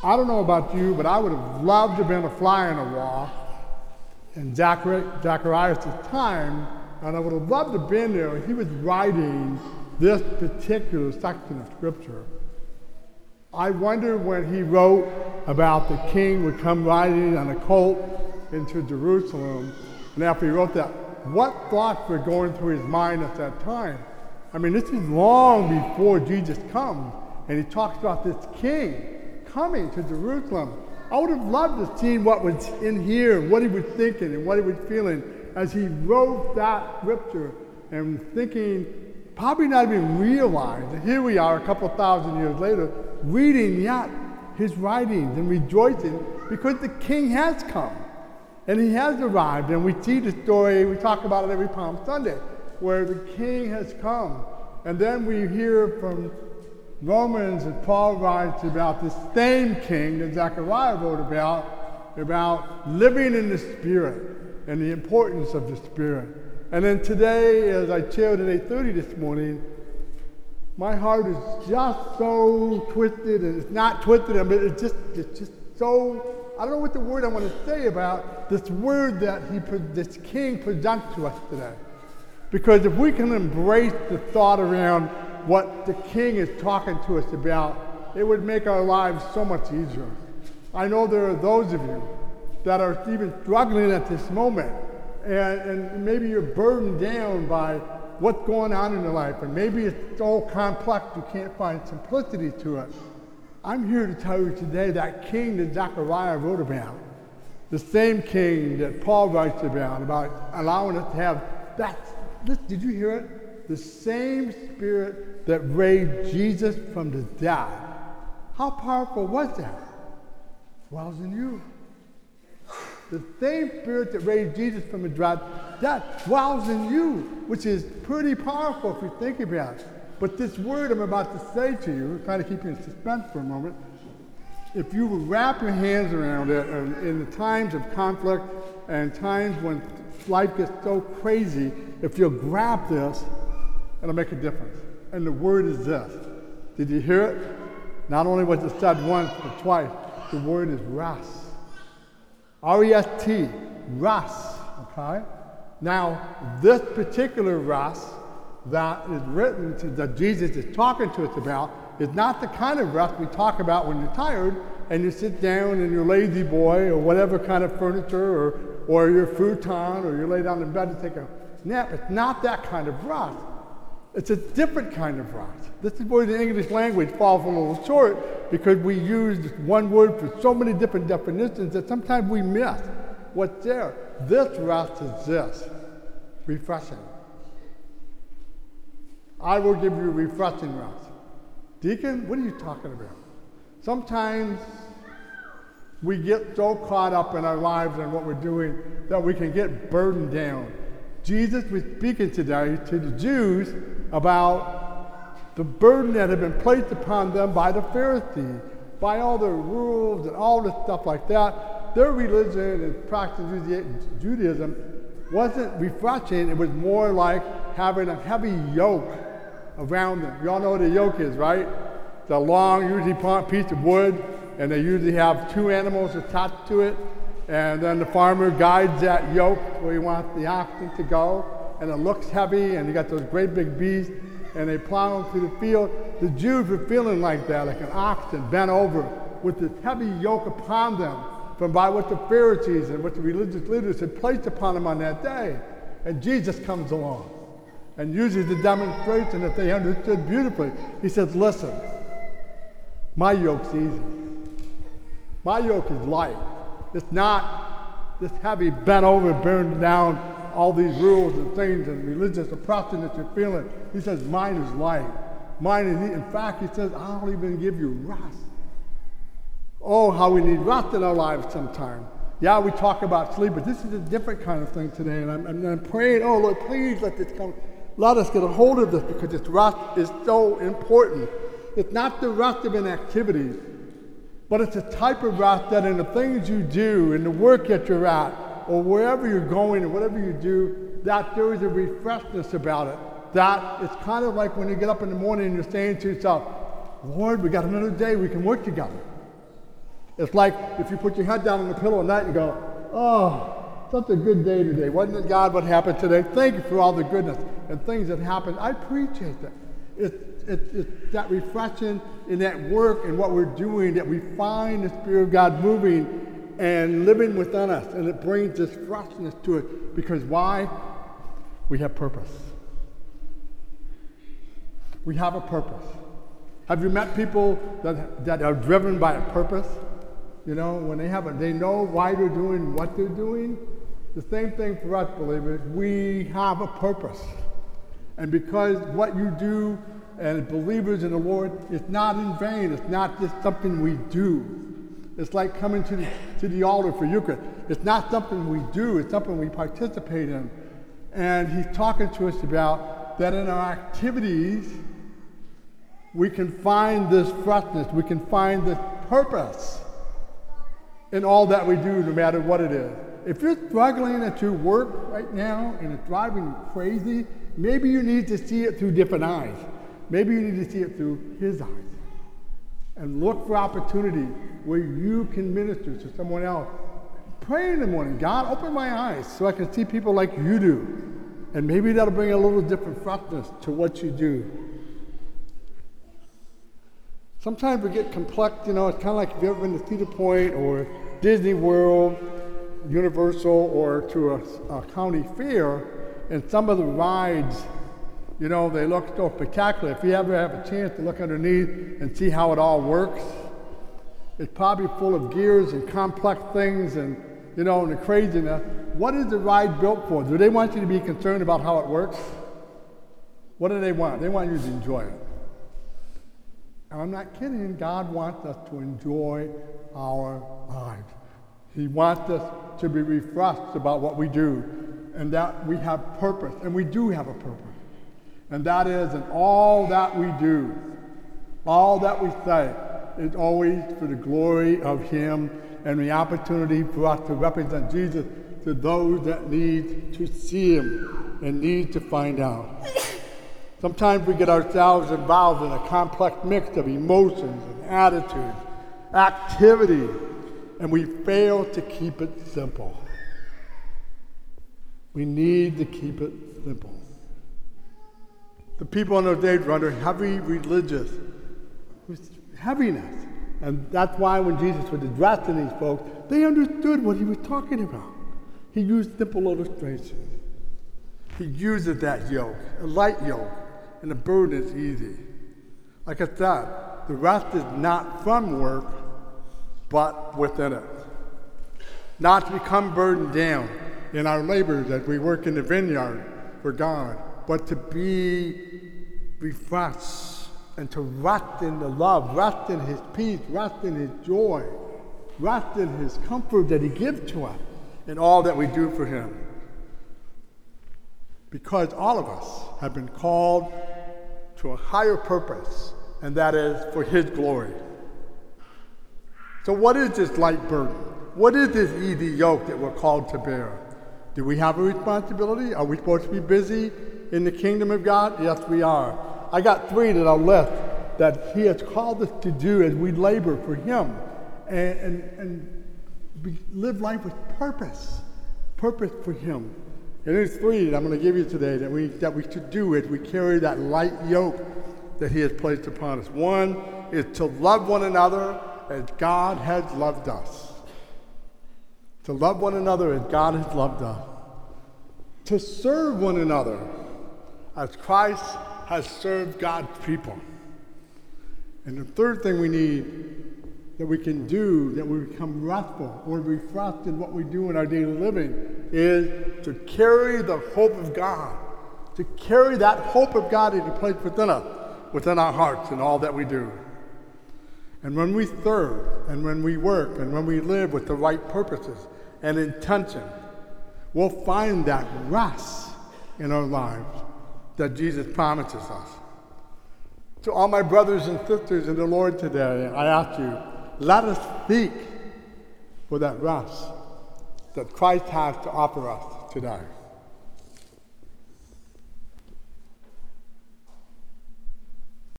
I don't know about you, but I would have loved to have been a fly on the wall in Zacharias' time, and I would have loved to have been there. He was writing this particular section of Scripture. I wonder when he wrote about the king would come riding on a colt into Jerusalem, and after he wrote that, what thoughts were going through his mind at that time? I mean, this is long before Jesus comes, and he talks about this king coming to Jerusalem. I would have loved to see what was in here, what he was thinking and what he was feeling as he wrote that scripture and thinking, probably not even realized that here we are a couple thousand years later, reading yet his writings and rejoicing because the king has come and he has arrived. And we see the story, we talk about it every Palm Sunday, where the king has come. And then we hear from Romans, and Paul writes about this same king that Zechariah wrote about living in the Spirit and the importance of the Spirit. And then today, as I shared at 8:30 this morning, my heart is just so twisted, and it's not twisted, but it's just so, I don't know what the word I want to say about this word that this king presents to us today. Because if we can embrace the thought around what the king is talking to us about, it would make our lives so much easier. I know there are those of you that are even struggling at this moment, and maybe you're burdened down by what's going on in your life, and maybe it's so complex you can't find simplicity to it. I'm here to tell you today that king that Zechariah wrote about, the same king that Paul writes about allowing us to have that, did you hear it? The same Spirit that raised Jesus from the dead. How powerful was that? Dwells in you. The same Spirit that raised Jesus from the dead, that dwells in you, which is pretty powerful if you think about it. But this word I'm about to say to you, kind of keep you in suspense for a moment, if you would wrap your hands around it in the times of conflict and times when life gets so crazy, if you'll grab this, it'll make a difference. And the word is this. Did you hear it? Not only was it said once, but twice. The word is rest. R-E-S-T, rest, okay? Now, this particular rest that is written, that Jesus is talking to us about, is not the kind of rest we talk about when you're tired and you sit down in your lazy boy or whatever kind of furniture or your futon or you lay down in bed to take a nap. It's not that kind of rest. It's a different kind of rest. This is where the English language falls a little short because we use one word for so many different definitions that sometimes we miss what's there. This rest is this, refreshing. I will give you refreshing rest. Deacon, what are you talking about? Sometimes we get so caught up in our lives and what we're doing that we can get burdened down. Jesus was speaking today to the Jews about the burden that had been placed upon them by the Pharisees, by all the rules and all the stuff like that. Their religion and practice Judaism wasn't refreshing. It was more like having a heavy yoke around them. You all know what a yoke is, right? It's a long, usually piece of wood, and they usually have two animals attached to it. And then the farmer guides that yoke where he wants the oxen to go, and it looks heavy, and you got those great big beasts, and they plow them through the field. The Jews were feeling like that, like an oxen bent over with this heavy yoke upon them from by what the Pharisees and what the religious leaders had placed upon them on that day. And Jesus comes along and uses the demonstration that they understood beautifully. He says, listen, my yoke's easy. My yoke is light. It's not this heavy, bent over, burned down, all these rules and things and religious oppression that you're feeling. He says, mine is light. Mine is easy. In fact, he says, I'll even give you rest. Oh, how we need rest in our lives sometimes. Yeah, we talk about sleep, but this is a different kind of thing today. And I'm praying, oh, Lord, please let this come. Let us get a hold of this because this rest is so important. It's not the rest of inactivity, but it's a type of rest that in the things you do, in the work that you're at, or wherever you're going, or whatever you do, that there is a refreshness about it. That it's kind of like when you get up in the morning and you're saying to yourself, Lord, we got another day, we can work together. It's like if you put your head down on the pillow at night and go, oh, such a good day today. Wasn't it, God, what happened today? Thank you for all the goodness and things that happened. I appreciate that. It's that refreshing in that work and what we're doing that we find the Spirit of God moving and living within us, and it brings this freshness to it. Because why? We have purpose. We have a purpose. Have you met people that are driven by a purpose? You know, when they know why they're doing what they're doing. The same thing for us, believers. We have a purpose. And because what you do as believers in the Lord, it's not in vain. It's not just something we do. It's like coming to the altar for Eucharist. It's not something we do. It's something we participate in. And he's talking to us about that in our activities, we can find this freshness. We can find this purpose in all that we do, no matter what it is. If you're struggling at your work right now and it's driving you crazy, maybe you need to see it through different eyes. Maybe you need to see it through his eyes. And look for opportunity where you can minister to someone else. Pray in the morning, God, open my eyes so I can see people like you do. And maybe that'll bring a little different freshness to what you do. Sometimes we get complex, you know, it's kind of like if you've ever been to Cedar Point or Disney World, Universal, or to a county fair, and some of the rides, you know, they look so spectacular. If you ever have a chance to look underneath and see how it all works, it's probably full of gears and complex things and, you know, and the craziness. What is the ride built for? Do they want you to be concerned about how it works? What do they want? They want you to enjoy it. And I'm not kidding. God wants us to enjoy our lives. He wants us to be refreshed about what we do and that we have purpose. And we do have a purpose. And that is in all that we do, all that we say, is always for the glory of him and the opportunity for us to represent Jesus to those that need to see him and need to find out. Sometimes we get ourselves involved in a complex mix of emotions and attitudes, activity, and we fail to keep it simple. We need to keep it simple. The people in those days were under heavy religious heaviness. And that's why when Jesus was addressing these folks, they understood what he was talking about. He used simple illustrations. He uses that yoke, a light yoke, and the burden is easy. Like I said, the rest is not from work, but within it. Not to become burdened down in our labors as we work in the vineyard for God, but to be refreshed and to rest in the love, rest in his peace, rest in his joy, rest in his comfort that he gives to us in all that we do for him. Because all of us have been called to a higher purpose, and that is for his glory. So what is this light burden? What is this easy yoke that we're called to bear? Do we have a responsibility? Are we supposed to be busy in the kingdom of God? Yes, we are. I got 3 that I'll list that he has called us to do as we labor for him and live life with purpose for him. And there's 3 that I'm going to give you today that we should do as we carry that light yoke that he has placed upon us. 1 is to love one another as God has loved us. To love one another as God has loved us. To serve one another as Christ has served God's people. And the 3rd thing we need that we can do, that we become restful or refreshed in what we do in our daily living, is to carry the hope of God. To carry that hope of God that he placed within us, within our hearts in all that we do. And when we serve, and when we work, and when we live with the right purposes and intention, we'll find that rest in our lives that Jesus promises us. To all my brothers and sisters in the Lord today, I ask you, let us seek for that rest that Christ has to offer us today.